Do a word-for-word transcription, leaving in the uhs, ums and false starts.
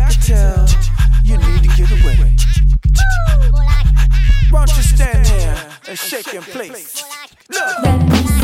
can tell you need to get away. Why don't you stand there and shake in place? Look.